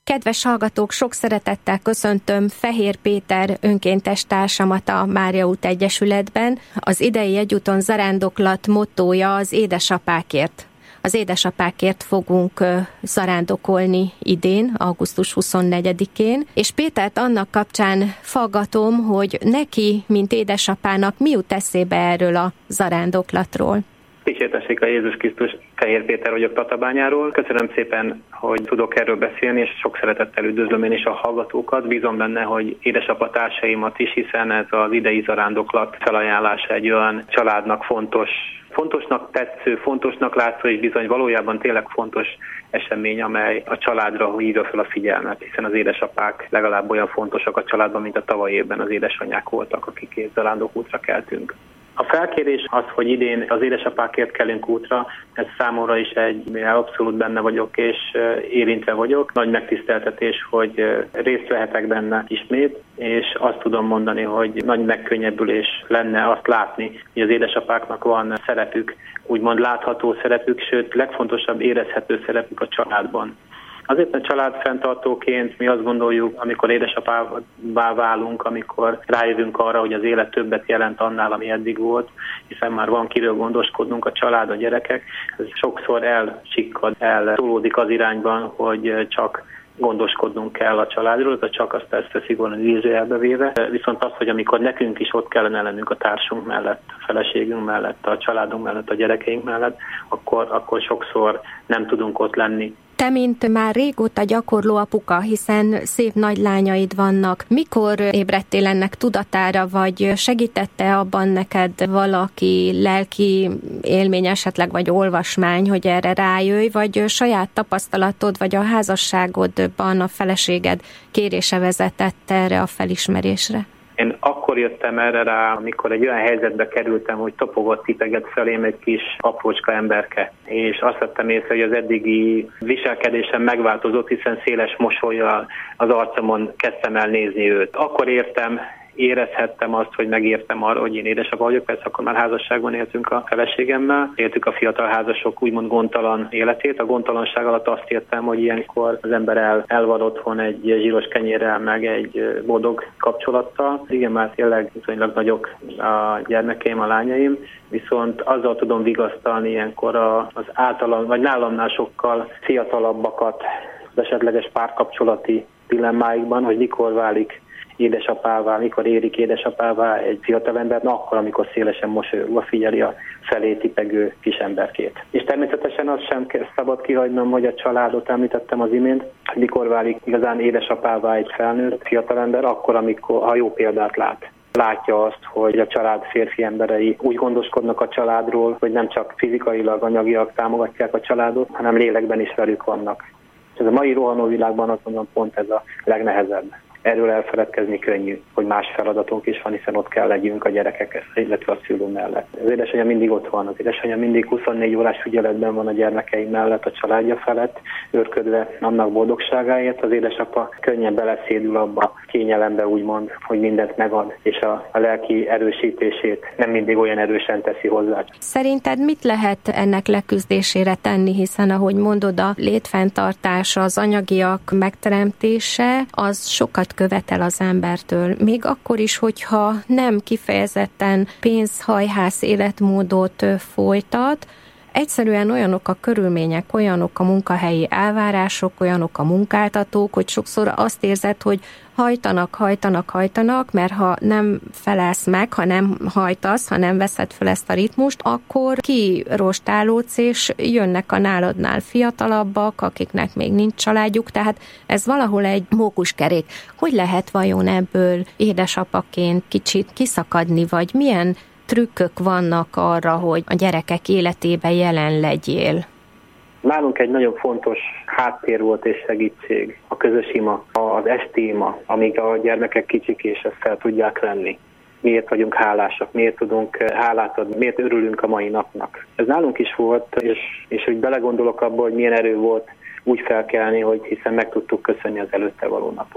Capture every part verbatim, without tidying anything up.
Kedves hallgatók, sok szeretettel köszöntöm Fehér Péter önkéntes társamat a Mária út Egyesületben. Az idei egyúton zarándoklat mottója az édesapákért. Az édesapákért fogunk zarándokolni idén, augusztus huszonnegyedikén, és Pétert annak kapcsán faggatom, hogy neki, mint édesapának, mi jut eszébe erről a zarándoklatról. Dicsértessék a Jézus Krisztus, Fehér Péter vagyok Tatabányáról. Köszönöm szépen, hogy tudok erről beszélni, és sok szeretettel üdvözlöm én is a hallgatókat. Bízom benne, hogy édesapa társaimat is, hiszen ez az idei zarándoklat felajánlása egy olyan családnak fontos, fontosnak tetsző, fontosnak látszó, és bizony valójában tényleg fontos esemény, amely a családra hívja fel a figyelmet, hiszen az édesapák legalább olyan fontosak a családban, mint a tavaly évben az édesanyák voltak, akik zarándokútra keltünk. A felkérés az, hogy idén az édesapákért kelünk útra, ez számomra is egy, abszolút benne vagyok és érintve vagyok. Nagy megtiszteltetés, hogy részt vehetek benne ismét, és azt tudom mondani, hogy nagy megkönnyebbülés lenne azt látni, hogy az édesapáknak van szerepük, úgymond látható szerepük, sőt legfontosabb érezhető szerepük a családban. Azért, mert családfenntartóként mi azt gondoljuk, amikor édesapává válunk, amikor rájövünk arra, hogy az élet többet jelent annál, ami eddig volt, hiszen már van kiről gondoskodnunk, a család, a gyerekek, ez sokszor elsikkad, eltolódik az irányban, hogy csak gondoskodnunk kell a családról, de csak azt persze szigorúan idézőjelbe véve. Viszont az, hogy amikor nekünk is ott kellene lennünk a társunk mellett, a feleségünk mellett, a családunk mellett, a gyerekeink mellett, akkor, akkor sokszor nem tudunk ott lenni. Te, mint már régóta gyakorló apuka, hiszen szép nagy lányaid vannak, mikor ébredtél ennek tudatára, vagy segítette abban neked valaki lelki élmény esetleg, vagy olvasmány, hogy erre rájöjj, vagy saját tapasztalatod, vagy a házasságodban a feleséged kérése vezetett erre a felismerésre? Én akkor jöttem erre rá, amikor egy olyan helyzetbe kerültem, hogy topogott, tipegett felém egy kis aprócska emberke. És azt vettem észre, hogy az eddigi viselkedésem megváltozott, hiszen széles mosollyal az arcomon kezdtem el nézni őt. Akkor értem, érezhettem azt, hogy megértem arra, hogy én édesapa vagyok, persze akkor már házasságban éltünk a feleségemmel, éltük a fiatal házasok úgymond gondtalan életét. A gondtalanság alatt azt értem, hogy ilyenkor az ember el, el van otthon egy zsíros kenyérrel, meg egy boldog kapcsolattal. Igen, már tényleg viszonylag nagyok a gyermekeim, a lányaim, viszont azzal tudom vigasztalni ilyenkor az általam, vagy nálamnál sokkal fiatalabbakat az esetleges párkapcsolati dilemmáikban, hogy mikor válik édesapává, mikor érik édesapává egy fiatalember, na akkor, amikor szélesen mosolyogva figyeli a felé tipegő kisemberkét. És természetesen azt sem szabad kihagynom, hogy a családot említettem az imént, hogy mikor válik igazán édesapává egy felnőtt fiatalember, akkor, amikor, ha jó példát lát. Látja azt, hogy a család férfi emberei úgy gondoskodnak a családról, hogy nem csak fizikailag, anyagiak támogatják a családot, hanem lélekben is velük vannak. És ez a mai rohanó világban azt mondom, pont ez a legnehezebb. Erről elfeledkezni könnyű, hogy más feladatunk is van, hiszen ott kell legyünk a gyerekek, illetve a szülő mellett. Az édesanyja mindig ott van, az édesanyja mindig huszonnégy órás figyeletben van a gyermekei mellett, a családja felett, őrködve annak boldogságáért. Az édesapa könnyen beleszédül abba, kényelembe úgymond, hogy mindent megad, és a, a lelki erősítését nem mindig olyan erősen teszi hozzá. Szerinted mit lehet ennek leküzdésére tenni, hiszen ahogy mondod, a létfenntartás, az anyagiak megteremtése, az sokat követel az embertől. Még akkor is, hogyha nem kifejezetten pénzhajhász életmódot folytat, egyszerűen olyanok a körülmények, olyanok a munkahelyi elvárások, olyanok a munkáltatók, hogy sokszor azt érzed, hogy hajtanak, hajtanak, hajtanak, mert ha nem felelsz meg, ha nem hajtasz, ha nem veszed fel ezt a ritmust, akkor kirostálódsz, és jönnek a náladnál fiatalabbak, akiknek még nincs családjuk, tehát ez valahol egy mókuskerék. Hogy lehet vajon ebből édesapaként kicsit kiszakadni, vagy milyen trükkök vannak arra, hogy a gyerekek életében jelen legyél? Nálunk egy nagyon fontos háttér volt és segítség, a közös ima, az esti ima, amíg a gyermekek kicsik és ezt fel tudják venni. Miért vagyunk hálásak, miért tudunk hálát adni, miért örülünk a mai napnak. Ez nálunk is volt, és, és hogy belegondolok abba, hogy milyen erő volt úgy felkelni, hogy hiszen meg tudtuk köszönni az előtte való napot.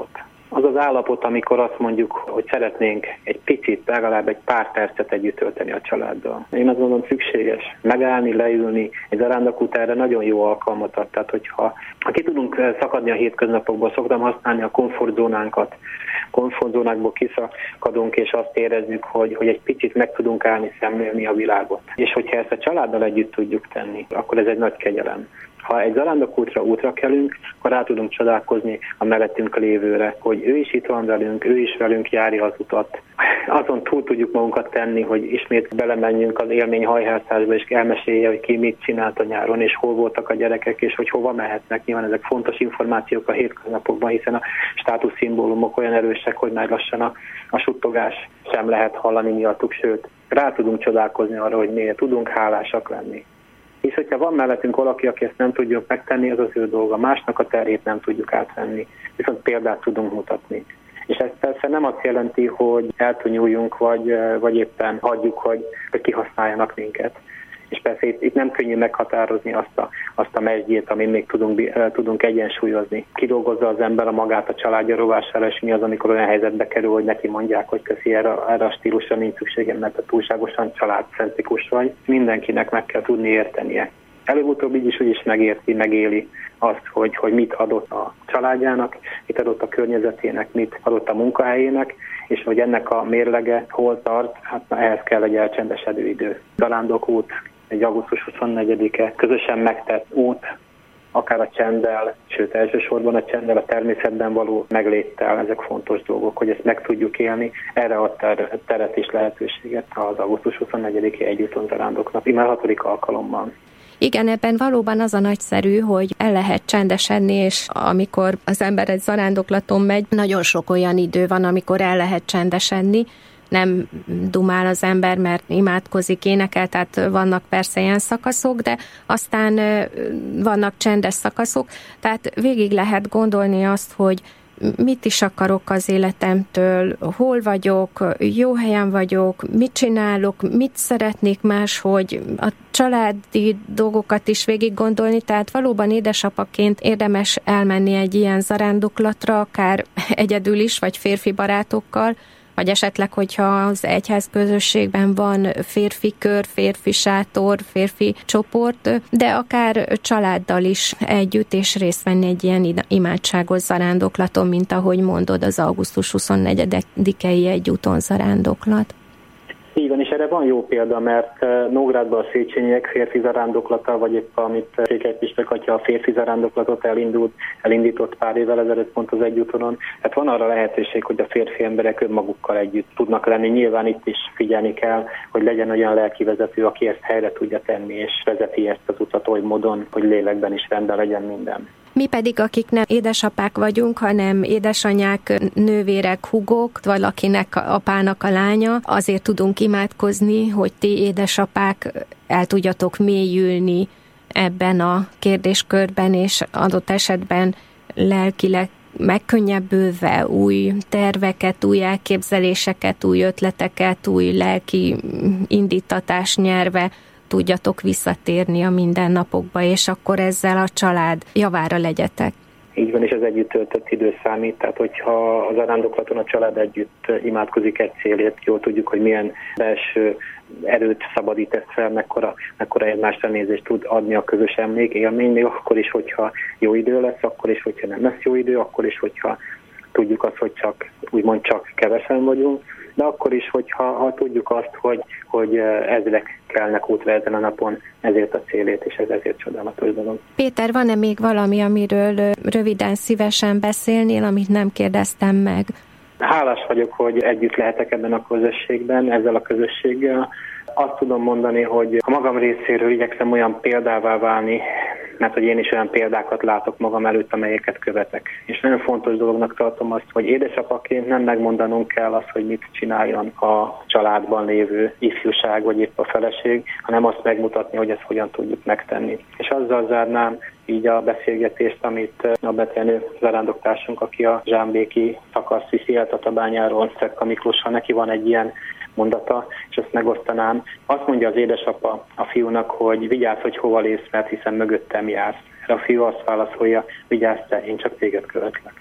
Az az állapot, amikor azt mondjuk, hogy szeretnénk egy picit, legalább egy pár percet együtt tölteni a családdal. Én azt gondolom szükséges megállni, leülni. Egy zarándokút erre nagyon jó alkalmat ad. Tehát, hogyha ha ki tudunk szakadni a hétköznapokból, szoktam használni a komfortzónánkat. Komfortzónákból kiszakadunk, és azt érezzük, hogy, hogy egy picit meg tudunk állni, szemlélni a világot. És hogyha ezt a családdal együtt tudjuk tenni, akkor ez egy nagy kegyelem. Ha egy zarándokútra útra kelünk, akkor rá tudunk csodálkozni a mellettünk lévőre, hogy ő is itt van velünk, ő is velünk járja az utat. Azon túl tudjuk magunkat tenni, hogy ismét belemenjünk az élmény hajhászásba, és elmesélje, hogy ki mit csinált a nyáron, és hol voltak a gyerekek, és hogy hova mehetnek. Nyilván ezek fontos információk a hétköznapokban, hiszen a státuszszimbólumok olyan erősek, hogy már lassan a, a suttogás sem lehet hallani miattuk, sőt, rá tudunk csodálkozni arra, hogy miért tudunk hálásak lenni. És hogyha van mellettünk valaki, aki ezt nem tudjuk megtenni, az az ő dolga. Másnak a terhét nem tudjuk átvenni, viszont példát tudunk mutatni. És ez persze nem azt jelenti, hogy eltúnyuljunk, vagy, vagy éppen hagyjuk, hogy, hogy kihasználjanak minket. És persze itt, itt nem könnyű meghatározni azt a, azt a mesdjét, amin még tudunk, tudunk egyensúlyozni. Kidolgozza az ember a magát a családja rovására, és mi az, amikor olyan helyzetbe kerül, hogy neki mondják, hogy köszi, erre, erre a stílusra nincs szükségem, mert a túlságosan családcentrikus vagy. Mindenkinek meg kell tudni értenie. Előbb-utóbb így is úgy is megérti, megéli azt, hogy, hogy mit adott a családjának, mit adott a környezetének, mit adott a munkahelyének, és hogy ennek a mérlege hol tart, hát ehhez kell egy elcsendesedő idő. Zarándokút, egy augusztus huszonnegyedike, közösen megtett út, akár a csenddel, sőt elsősorban a csenddel, a természetben való megléttel, ezek fontos dolgok, hogy ezt meg tudjuk élni. Erre ad teret és lehetőséget az augusztus huszonnegyedike egyúton zarándoknap, immár hatodik alkalommal. Igen, ebben valóban az a nagyszerű, hogy el lehet csendesedni, és amikor az ember egy zarándoklaton megy, nagyon sok olyan idő van, amikor el lehet csendesedni, nem dumál az ember, mert imádkozik, énekel, tehát vannak persze ilyen szakaszok, de aztán vannak csendes szakaszok, tehát végig lehet gondolni azt, hogy mit is akarok az életemtől, hol vagyok, jó helyen vagyok, mit csinálok, mit szeretnék máshogy, a családi dolgokat is végig gondolni, tehát valóban édesapaként érdemes elmenni egy ilyen zarándoklatra, akár egyedül is, vagy férfi barátokkal, vagy esetleg, hogyha az egyház közösségben van férfi kör, férfi sátor, férfi csoport, de akár családdal is együtt, és részt venni egy ilyen imádságos zarándoklaton, mint ahogy mondod, az augusztus huszonnegyedikei egyúton zarándoklat. Így van, és erre van jó példa, mert Nógrádban a Széchenyiek férfi zarándoklata, vagy épp amit Székely Püspök atya a férfi zarándoklatot elindult, elindított pár évvel ezelőtt pont az egyútonon. Hát van arra lehetőség, hogy a férfi emberek önmagukkal együtt tudnak lenni. Nyilván itt is figyelni kell, hogy legyen olyan lelkivezető, aki ezt helyre tudja tenni, és vezeti ezt az utat oly módon, hogy lélekben is rendben legyen minden. Mi pedig, akik nem édesapák vagyunk, hanem édesanyák, nővérek, húgok, valakinek apának a lánya, azért tudunk imádkozni, hogy ti édesapák el tudjatok mélyülni ebben a kérdéskörben, és adott esetben lelkileg megkönnyebbülve új terveket, új elképzeléseket, új ötleteket, új lelki indítatás nyerve tudjatok visszatérni a mindennapokba, és akkor ezzel a család javára legyetek. Így van, és az együtt töltött idő számít, tehát hogyha az zarándoklaton a család együtt imádkozik egy célért, jól tudjuk, hogy milyen belső erőt szabadít ezt fel, mekkora, mekkora egymásra nézést tud adni a közös emlék, élmény, még akkor is, hogyha jó idő lesz, akkor is, hogyha nem lesz jó idő, akkor is, hogyha tudjuk azt, hogy csak, úgymond csak kevesen vagyunk, de akkor is, hogyha ha tudjuk azt, hogy, hogy ezrek kelnek útra ezen a napon ezért a célét, és ez ezért csodálatos dolog. Péter, van-e még valami, amiről röviden szívesen beszélnél, amit nem kérdeztem meg? Hálás vagyok, hogy együtt lehetek ebben a közösségben, ezzel a közösséggel. Azt tudom mondani, hogy a magam részéről igyekszem olyan példává válni, mert hogy én is olyan példákat látok magam előtt, amelyeket követek. És nagyon fontos dolognak tartom azt, hogy édesapaként nem megmondanunk kell azt, hogy mit csináljon a családban lévő ifjúság, vagy épp a feleség, hanem azt megmutatni, hogy ezt hogyan tudjuk megtenni. És azzal zárnám így a beszélgetést, amit a Betlenő zarándoktársunk, aki a zsámbéki szakasz viszi el Tatabányáról, Szekka Miklóssal, neki van egy ilyen mondata, és ezt megosztanám. Azt mondja az édesapa a fiúnak, hogy vigyázz, hogy hova lépsz, mert hiszen mögöttem jársz. A fiú azt válaszolja, vigyázz te, én csak téged követlek.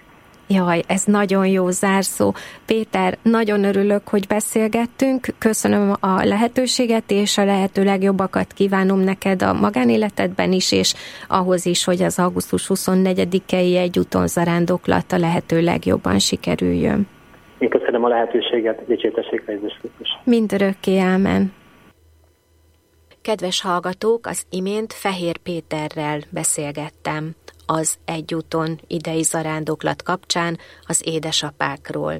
Jaj, ez nagyon jó zárszó. Péter, nagyon örülök, hogy beszélgettünk. Köszönöm a lehetőséget, és a lehető legjobbakat kívánom neked a magánéletedben is, és ahhoz is, hogy az augusztus huszonnegyedikei egyúton zarándoklat a lehető legjobban sikerüljön. Én köszönöm a lehetőséget, dicsértessék Jézus Krisztus. Mindörökké, ámen. Kedves hallgatók, az imént Fehér Péterrel beszélgettem az egyúton idei zarándoklat kapcsán az édesapákról.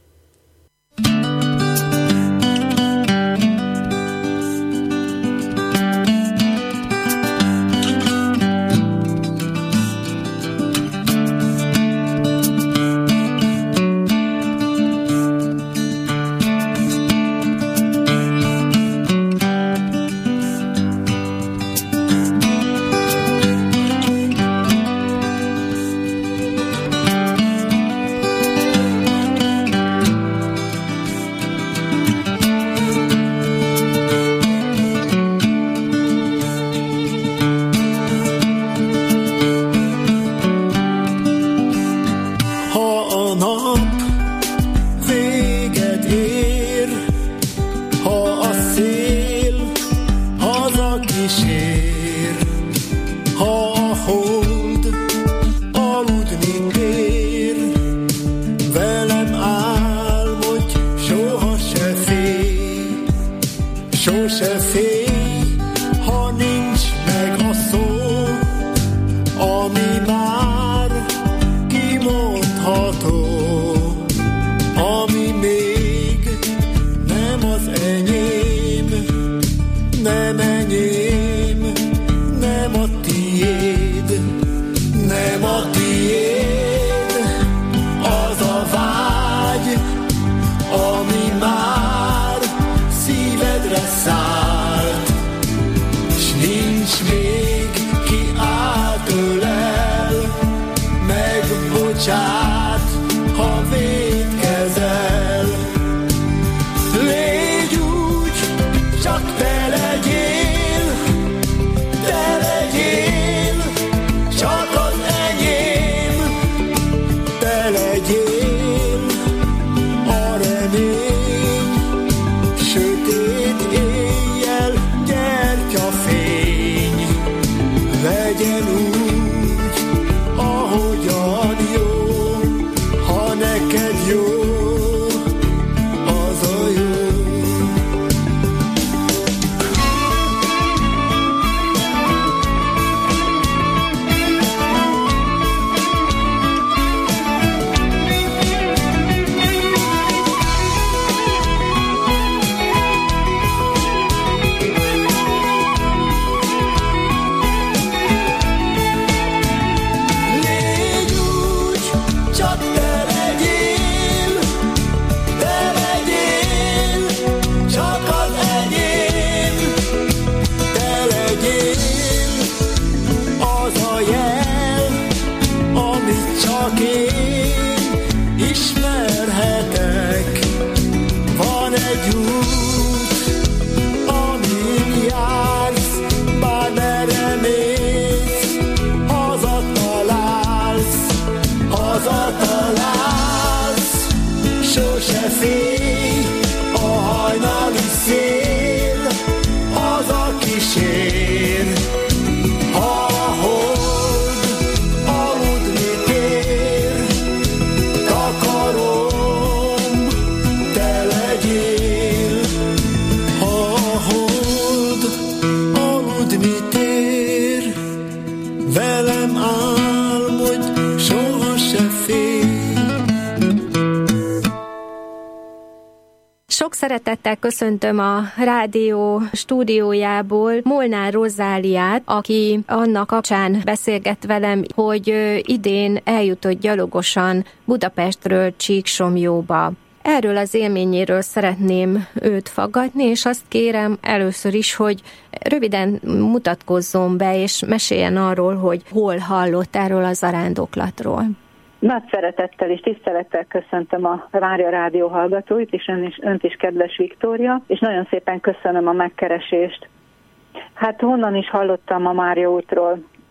Szeretettel köszöntöm a rádió stúdiójából Molnár Rozáliát, aki annak kapcsán beszélget velem, hogy idén eljutott gyalogosan Budapestről Csíksomlyóba. Erről az élményéről szeretném őt faggatni, és azt kérem először is, hogy röviden mutatkozzon be, és meséljen arról, hogy hol hallott erről a zarándoklatról. Nagy szeretettel és tisztelettel köszöntöm a Mária Rádió hallgatóit, és ön is, önt is, kedves Viktória, és nagyon szépen köszönöm a megkeresést. Hát honnan is hallottam a Mária útról?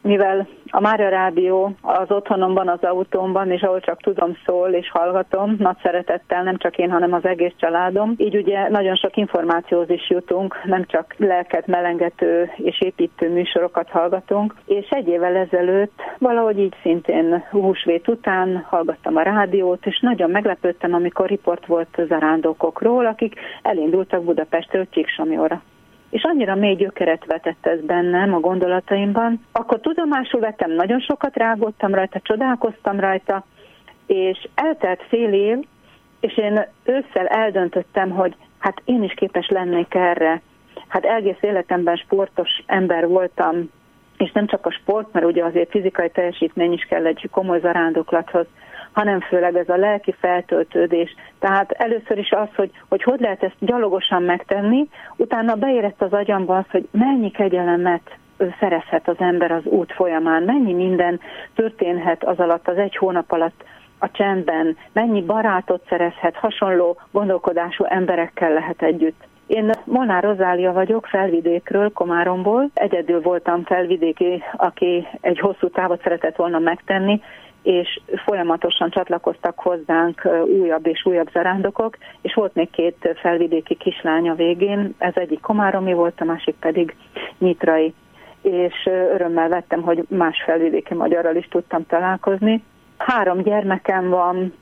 mivel a Mária Rádió az otthonomban, az autómban, és ahol csak tudom szól és hallgatom, nagy szeretettel, nem csak én, hanem az egész családom. Így ugye nagyon sok információhoz is jutunk, nem csak lelket melengető és építő műsorokat hallgatunk, és egy évvel ezelőtt valahogy így szintén húsvét után hallgattam a rádiót, és nagyon meglepődtem, amikor riport volt zarándokokról, akik elindultak Budapestről Csíksomlyóra. És annyira mély gyökeret vetett ez bennem a gondolataimban, akkor tudomásul vettem, nagyon sokat rágódtam rajta, csodálkoztam rajta, és eltelt fél év, és én ősszel eldöntöttem, hogy hát én is képes lennék erre. Hát egész életemben sportos ember voltam, és nem csak a sport, mert ugye azért fizikai teljesítmény is kell egy komoly zarándoklathoz, hanem főleg ez a lelki feltöltődés. Tehát először is az, hogy, hogy hogy lehet ezt gyalogosan megtenni, utána beérett az agyamba az, hogy mennyi kegyelemet szerezhet az ember az út folyamán, mennyi minden történhet az alatt, az egy hónap alatt a csendben, mennyi barátot szerezhet, hasonló gondolkodású emberekkel lehet együtt. Én Molnár Rozália vagyok, Felvidékről, Komáromból. Egyedül voltam felvidéki, aki egy hosszú távot szeretett volna megtenni, és folyamatosan csatlakoztak hozzánk újabb és újabb zarándokok, és volt még két felvidéki kislány a végén, ez egyik komáromi volt, a másik pedig nyitrai, és örömmel vettem, hogy más felvidéki magyarral is tudtam találkozni. Három gyermekem van,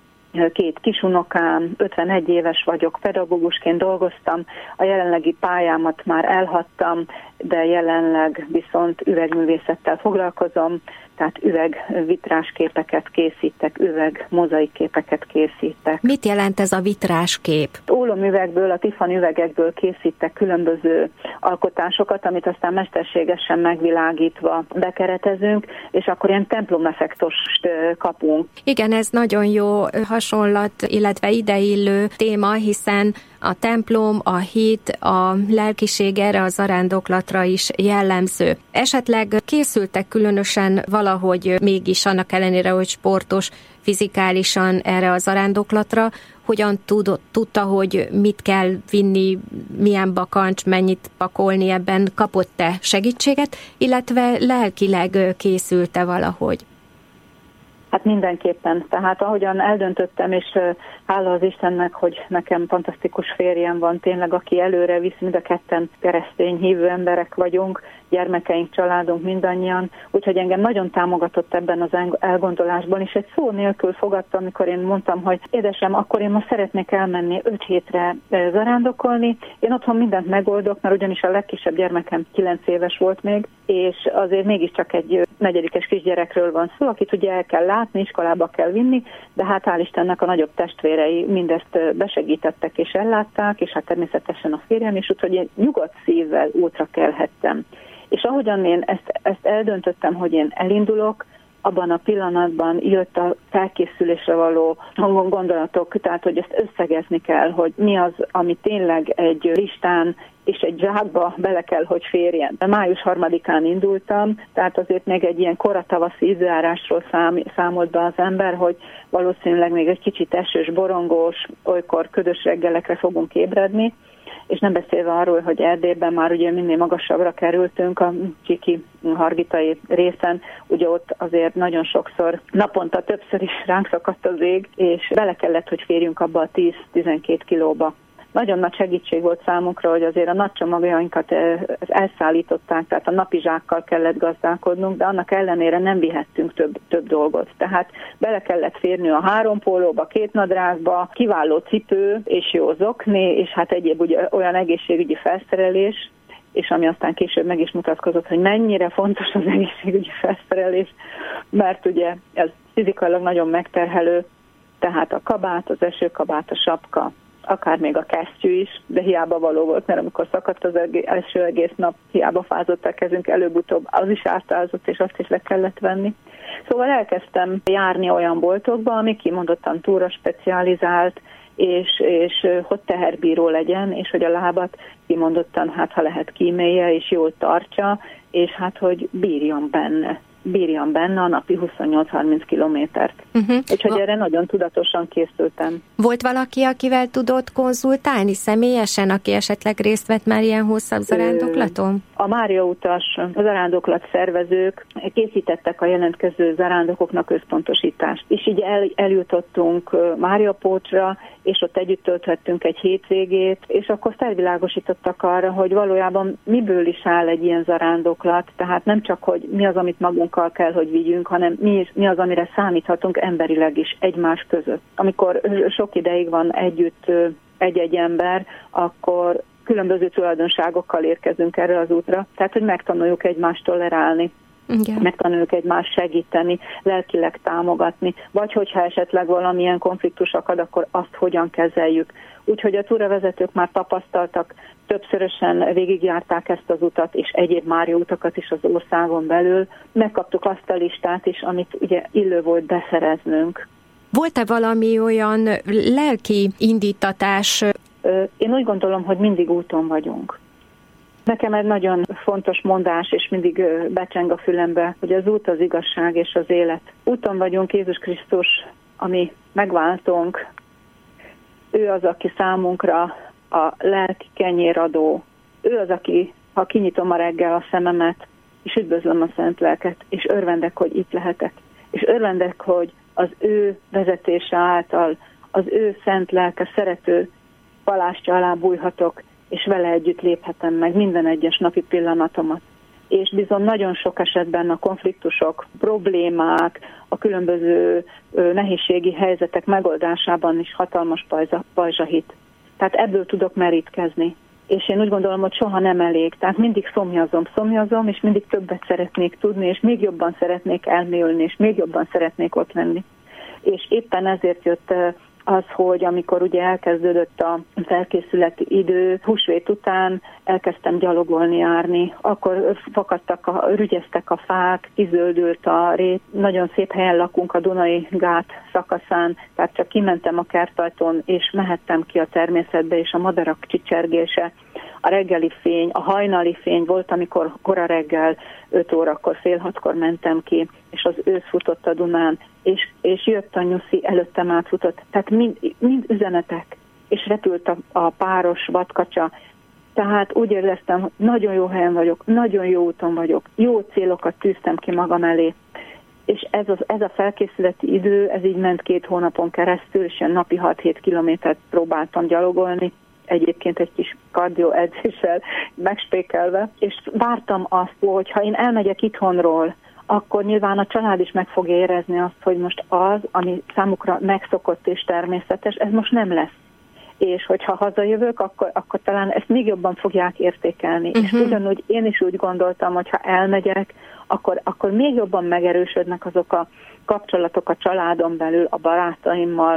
két kisunokám, ötvenegy éves vagyok, pedagógusként dolgoztam, a jelenlegi pályámat már elhagytam, de jelenleg viszont üvegművészettel foglalkozom, tehát üvegvitrásképeket készítek, üveg mozaikképeket készítek. Mit jelent ez a vitráskép? Ólomüvegből, a Tiffany üvegekből készítek különböző alkotásokat, amit aztán mesterségesen megvilágítva bekeretezünk, és akkor ilyen templomeffektost kapunk. Igen, ez nagyon jó hasonlat, illetve ideillő téma, hiszen a templom, a hit, a lelkiség erre a zarándoklatra is jellemző. Esetleg készültek különösen valahogy mégis annak ellenére, hogy sportos, fizikálisan erre a zarándoklatra, hogyan tud, tudta, hogy mit kell vinni, milyen bakancs, mennyit pakolni, ebben kapott-e segítséget, illetve lelkileg készült-e valahogy? Hát mindenképpen. Tehát ahogyan eldöntöttem, és hála az Istennek, hogy nekem fantasztikus férjem van tényleg, aki előre visz, mind a ketten keresztény hívő emberek vagyunk, gyermekeink, családunk mindannyian, úgyhogy engem nagyon támogatott ebben az elgondolásban, és egy szó nélkül fogadta, amikor én mondtam, hogy édesem, akkor én most szeretnék elmenni öt hétre zarándokolni, én otthon mindent megoldok, mert ugyanis a legkisebb gyermekem kilenc éves volt még, és azért mégiscsak egy negyedikes kisgyerekről van szó, akit ugye el kell látni, iskolába kell vinni, de hát hál' Istennek a nagyobb testvérei mindezt besegítettek és ellátták, és hát természetesen a férjem is, úgyhogy én nyugodt szívvel útra kelhettem. És ahogyan én ezt, ezt eldöntöttem, hogy én elindulok, abban a pillanatban jött a felkészülésre való gondolatok, tehát hogy ezt összegezni kell, hogy mi az, ami tényleg egy listán és egy zsákba bele kell, hogy férjen. Május harmadikán indultam, tehát azért még egy ilyen koratavaszi időjárásról szám, számolt be az ember, hogy valószínűleg még egy kicsit esős, borongós, olykor ködös reggelekre fogunk ébredni, és nem beszélve arról, hogy Erdélyben már ugye minél magasabbra kerültünk a Csiki hargitai részen, ugye ott azért nagyon sokszor, naponta többször is ránk szakadt az ég, és bele kellett, hogy férjünk abba a tíz-tizenkét kilóba. Nagyon nagy segítség volt számunkra, hogy azért a nagy csomagjainkat elszállították, tehát a napi zsákkal kellett gazdálkodnunk, de annak ellenére nem vihettünk több, több dolgot. Tehát bele kellett férni a három pólóba, két nadrágba, kiváló cipő és jó zokni, és hát egyéb ugye olyan egészségügyi felszerelés, és ami aztán később meg is mutatkozott, hogy mennyire fontos az egészségügyi felszerelés, mert ugye ez fizikailag nagyon megterhelő, tehát a kabát, az esőkabát, a sapka, akár még a kesztyű is, de hiába való volt, mert amikor szakadt az eső egész nap, hiába fázott a kezünk, előbb-utóbb az is áttázott, és azt is le kellett venni. Szóval elkezdtem járni olyan boltokba, ami kimondottan túra specializált, és, és hogy teherbíró legyen, és hogy a lábat kimondottan, hát ha lehet kímélje, és jól tartsa, és hát hogy bírjon benne. bírjam benne a napi huszonnyolc-harminc kilométert. Uh-huh. Úgyhogy Va- erre nagyon tudatosan készültem. Volt valaki, akivel tudott konzultálni személyesen, aki esetleg részt vett már ilyen hosszabb zarándoklaton? A Mária utas zarándoklat szervezők készítettek a jelentkező zarándokoknak összpontosítást. És így el, eljutottunk Mária Pócsra, és ott együtt tölthettünk egy hétvégét, és akkor felvilágosítottak arra, hogy valójában miből is áll egy ilyen zarándoklat, tehát nem csak, hogy mi az, amit magunkkal kell, hogy vigyünk, hanem mi, is, mi az, amire számíthatunk emberileg is egymás között. Amikor sok ideig van együtt egy-egy ember, akkor különböző tulajdonságokkal érkezünk erre az útra, tehát hogy megtanuljuk egymást tolerálni. Igen. Megtanuljuk egymást segíteni, lelkileg támogatni, vagy hogyha esetleg valamilyen konfliktus akad, akkor azt hogyan kezeljük. Úgyhogy a túravezetők már tapasztaltak, többszörösen végigjárták ezt az utat, és egyéb Mária utakat is az országon belül. Megkaptuk azt a listát is, amit ugye illő volt beszereznünk. Volt-e valami olyan lelki indítatás? Én úgy gondolom, hogy mindig úton vagyunk. Nekem egy nagyon fontos mondás, és mindig becseng a fülembe, hogy az út az igazság és az élet. Úton vagyunk, Jézus Krisztus, ami megváltunk. Ő az, aki számunkra a lelki kenyéradó. Ő az, aki, ha kinyitom a reggel a szememet, és üdvözlöm a szent lelket, és örvendek, hogy itt lehetek. És örvendek, hogy az ő vezetése által, az ő szent lelke szerető palástja alá bújhatok, és vele együtt léphetem meg minden egyes napi pillanatomat. És bizony nagyon sok esetben a konfliktusok, problémák, a különböző nehézségi helyzetek megoldásában is hatalmas pajza, pajzsahit. Tehát ebből tudok merítkezni. És én úgy gondolom, hogy soha nem elég. Tehát mindig szomjazom, szomjazom, és mindig többet szeretnék tudni, és még jobban szeretnék elmélyülni, és még jobban szeretnék ott lenni. És éppen ezért jött az, hogy amikor ugye elkezdődött a felkészületi idő, húsvét után elkezdtem gyalogolni, járni, akkor fakadtak, a, rügyeztek a fák, kizöldült a rét, nagyon szép helyen lakunk a Dunai gát szakaszán, tehát csak kimentem a kertajtón, és mehettem ki a természetbe, és a madarak csicsergése, a reggeli fény, a hajnali fény volt, amikor kora reggel öt órakor, fél hatkor mentem ki, és az ősz futott a Dunán, és, és jött a nyuszi, előttem átfutott. Tehát mind, mind üzenetek, és repült a, a páros vadkacsa. Tehát úgy éreztem, hogy nagyon jó helyen vagyok, nagyon jó úton vagyok, jó célokat tűztem ki magam elé. És ez, az, ez a felkészületi idő, ez így ment két hónapon keresztül, és ilyen napi hat-hét kilométert próbáltam gyalogolni, egyébként egy kis kardió edzéssel megspékelve, és vártam azt, hogy ha én elmegyek itthonról, akkor nyilván a család is meg fog érezni azt, hogy most az, ami számukra megszokott és természetes, ez most nem lesz. És hogyha hazajövök, akkor, akkor talán ezt még jobban fogják értékelni. Uh-huh. És ugyanúgy én is úgy gondoltam, hogy ha elmegyek, akkor, akkor még jobban megerősödnek azok a kapcsolatok a családon belül, a barátaimmal,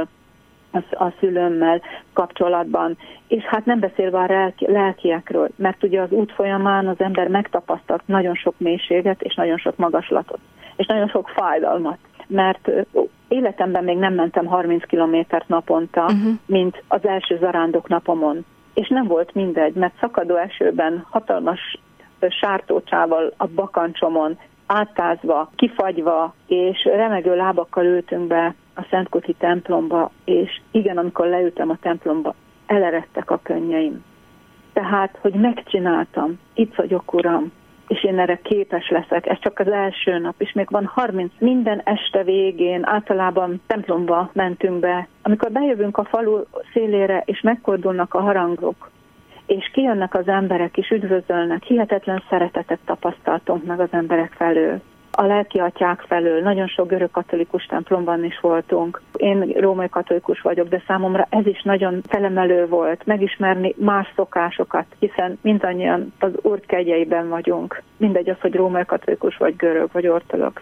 a, a szülőmmel kapcsolatban, és hát nem beszélve a lelki, lelkiekről, mert ugye az út folyamán az ember megtapasztalt nagyon sok mélységet, és nagyon sok magaslatot, és nagyon sok fájdalmat, mert életemben még nem mentem harminc kilométert naponta, uh-huh. mint az első zarándok napomon, és nem volt mindegy, mert szakadó esőben, hatalmas sártócsával a bakancsomon, átázva, kifagyva, és remegő lábakkal ültünk be a Szentkuti templomba, és igen, amikor leültem a templomba, eleredtek a könnyeim. Tehát, hogy megcsináltam, itt vagyok, Uram, és én erre képes leszek, ez csak az első nap, és még van harminc, minden este végén általában templomba mentünk be. Amikor bejövünk a falu szélére, és megfordulnak a harangok, és kijönnek az emberek, és üdvözölnek, hihetetlen szeretetet tapasztaltunk meg az emberek felől. A lelki atyák felől, nagyon sok görögkatolikus templomban is voltunk. Én római katolikus vagyok, de számomra ez is nagyon felemelő volt, megismerni más szokásokat, hiszen mindannyian az Úr kegyeiben vagyunk. Mindegy az, hogy római katolikus vagy görög, vagy ortodox.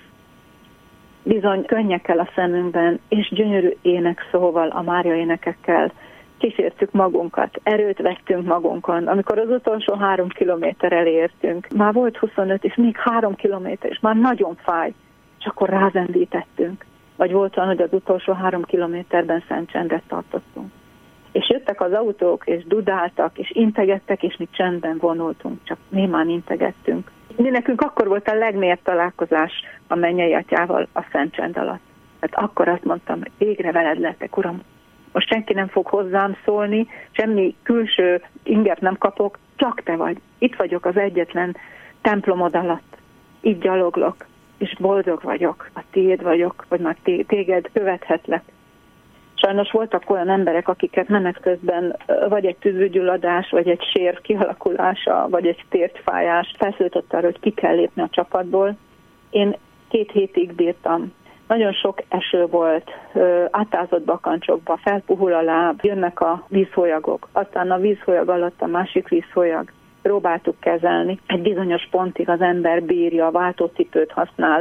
Bizony könnyekkel a szemünkben, és gyönyörű énekszóval, a Mária énekekkel kísértük magunkat, erőt vettünk magunkon. Amikor az utolsó három kilométer elértünk, már volt huszonöt, és még három kilométer, és már nagyon fáj, és akkor rázendítettünk. Vagy volt olyan, hogy az utolsó három kilométerben szent csendet tartottunk. És jöttek az autók, és dudáltak, és integettek, és mi csendben vonultunk, csak némán integettünk. Mi nekünk akkor volt a legmélyebb találkozás a mennyei atyával a Szent Csend alatt. Tehát akkor azt mondtam, hogy végre veled lettek, Uram. Most senki nem fog hozzám szólni, semmi külső ingert nem kapok, csak te vagy. Itt vagyok az egyetlen templomod alatt. Itt gyaloglok, és boldog vagyok. A tiéd vagyok, vagy már téged követhetlek. Sajnos voltak olyan emberek, akiket menet közben vagy egy tüdőgyulladás, vagy egy sér kialakulása, vagy egy tértfájás felszólított arra, hogy ki kell lépni a csapatból. Én két hétig bírtam. Nagyon sok eső volt, átázott bakancsokba, felpuhul a láb, jönnek a vízhólyagok. Aztán a vízhólyag alatt a másik vízhólyag. Próbáltuk kezelni. Egy bizonyos pontig az ember bírja, váltócipőt használ,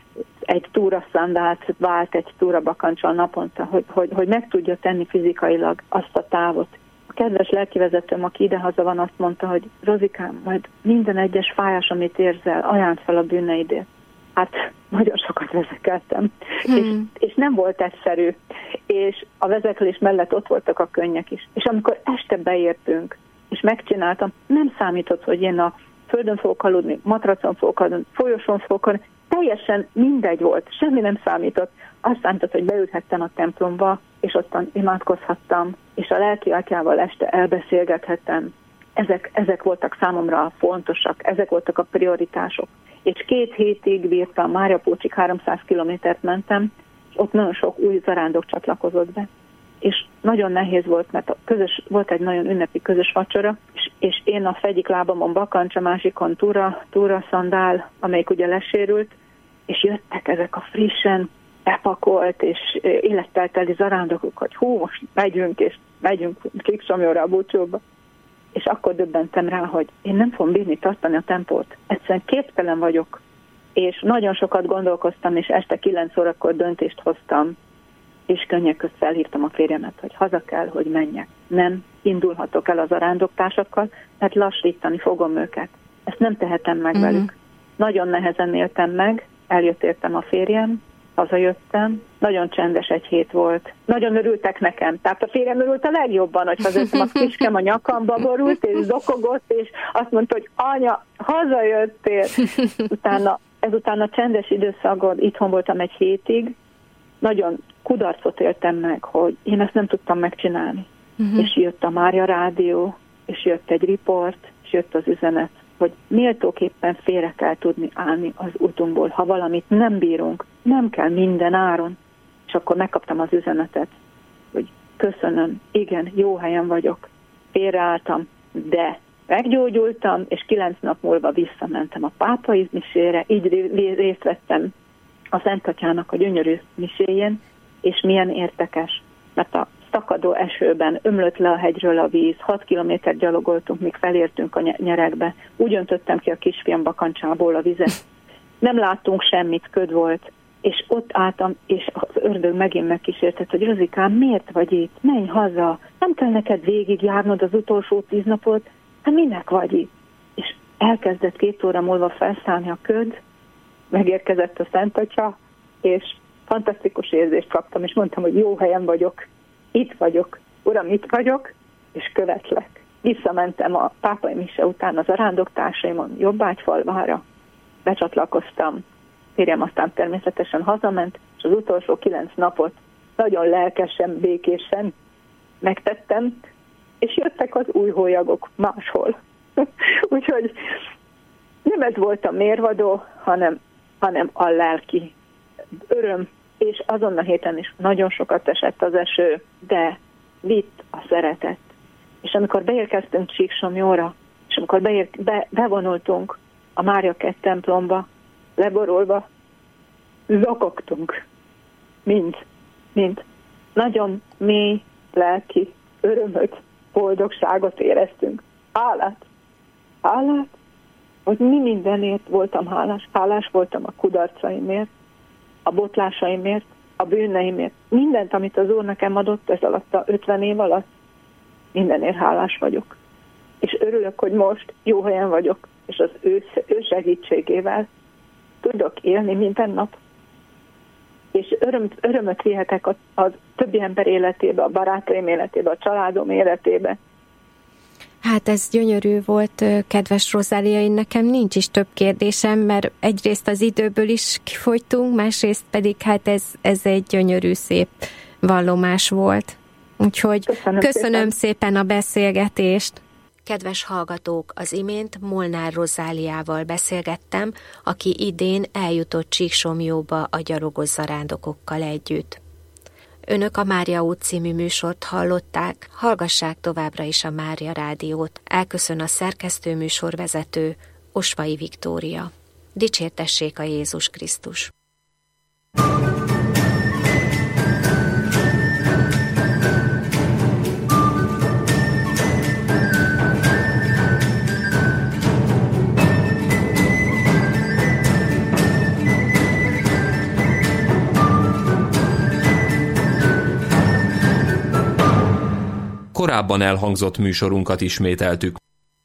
egy túraszandált vált egy túrabakancsal naponta, hogy, hogy, hogy meg tudja tenni fizikailag azt a távot. A kedves lelkivezetőm, aki idehaza van, azt mondta, hogy Rozikám, majd minden egyes fájás, amit érzel, ajánd fel a bűneidért. Hát nagyon sokat vezekeltem, hmm. és, és nem volt egyszerű, és a vezeklés mellett ott voltak a könnyek is. És amikor este beértünk, és megcsináltam, nem számított, hogy én a földön fogok aludni, matracon fogok aludni, folyosón fogok aludni, teljesen mindegy volt, semmi nem számított. Azt számított, hogy beülhettem a templomba, és ottan imádkozhattam, és a lelki atyával este elbeszélgethettem. Ezek, ezek voltak számomra fontosak, ezek voltak a prioritások. És két hétig bírtam, Máriapócsig háromszáz kilométert mentem, és ott nagyon sok új zarándok csatlakozott be. És nagyon nehéz volt, mert a közös, volt egy nagyon ünnepi közös vacsora, és, és én a egyik lábamon bakancs, a másikon túra, túra szandál, amelyik ugye lesérült, és jöttek ezek a frissen bepakolt és élettel teli zarándokok, hogy hú, most megyünk, és megyünk Csíksomlyóra a búcsóba. És akkor döbbentem rá, hogy én nem fogom bírni tartani a tempót. Egyszerűen képtelen vagyok, és nagyon sokat gondolkoztam, és este kilenc órakor döntést hoztam, és könnyek közt felhívtam a férjemet, hogy haza kell, hogy menjek. Nem indulhatok el az arándoktásakkal, mert lassítani fogom őket. Ezt nem tehetem meg uh-huh. velük. Nagyon nehezen éltem meg, eljött értem a férjem, hazajöttem, nagyon csendes egy hét volt. Nagyon örültek nekem. Tehát a férjem örült a legjobban, hogy hazajöttem, a kiskem a nyakamba borult, és zokogott, és azt mondta, hogy anya, hazajöttél. Utána, ezután a csendes időszakon itthon voltam egy hétig, nagyon kudarcot éltem meg, hogy én ezt nem tudtam megcsinálni. Uh-huh. És jött a Mária rádió, és jött egy riport, és jött az üzenet, hogy méltóképpen félre kell tudni állni az utunkból. Ha valamit nem bírunk, nem kell minden áron. És akkor megkaptam az üzenetet, hogy köszönöm, igen, jó helyen vagyok, félreálltam, de meggyógyultam, és kilenc nap múlva visszamentem a pápai misére, így részt vettem a Szent Atyának a gyönyörű miséjén, és milyen érdekes, mert a szakadó esőben ömlött le a hegyről a víz, hat kilométer gyalogoltunk, míg felértünk a nyerekbe. Úgy öntöttem ki a kisfiam bakancsából a vizet. Nem láttunk semmit, köd volt, és ott álltam, és az ördög megint megkísértett, hogy Rozikám, miért vagy itt? Menj haza! Nem kell neked végigjárnod az utolsó tíz napot? Hát minek vagy itt? És elkezdett két óra múlva felszállni a köd, megérkezett a Szent Atya, és fantasztikus érzést kaptam, és mondtam, hogy jó helyen vagyok, itt vagyok, Uram, itt vagyok, és követlek. Visszamentem a pápai mise után az arándoktásaimon Jobbágyfalvára, becsatlakoztam, férjem aztán természetesen hazament, és az utolsó kilenc napot nagyon lelkesen, békésen megtettem, és jöttek az új hólyagok máshol. Úgyhogy nem ez volt a mérvadó, hanem, hanem a lelki öröm, és azon a héten is nagyon sokat esett az eső, de vitt a szeretet. És amikor beérkeztünk Csíksomlyóra, és amikor beér, be, bevonultunk a Mária Kett templomba, leborulva, zokogtunk. Mind, mind. Nagyon mély lelki örömöt, boldogságot éreztünk. Hálát. Hálát, hogy mi mindenért voltam hálás. Hálás voltam a kudarcaimért, a botlásaimért, a bűneimért. Mindent, amit az Úr nekem adott ez alatt a ötven év alatt, mindenért hálás vagyok. És örülök, hogy most jó helyen vagyok, és az ő, ő segítségével tudok élni minden nap. És öröm, örömöt vihetek a, a többi ember életébe, a barátaim életébe, a családom életébe. Hát ez gyönyörű volt, kedves Rozália, én nekem nincs is több kérdésem, mert egyrészt az időből is kifogytunk, másrészt pedig hát ez, ez egy gyönyörű, szép vallomás volt. Úgyhogy köszönöm, köszönöm szépen. szépen a beszélgetést. Kedves hallgatók, az imént Molnár Rozáliával beszélgettem, aki idén eljutott Csíksomlyóba a gyalogos zarándokokkal együtt. Önök a Mária út című műsort hallották, hallgassák továbbra is a Mária Rádiót. Elköszön a szerkesztő műsorvezető, Osvai Viktória. Dicsértessék a Jézus Krisztus! Korábban elhangzott műsorunkat ismételtük.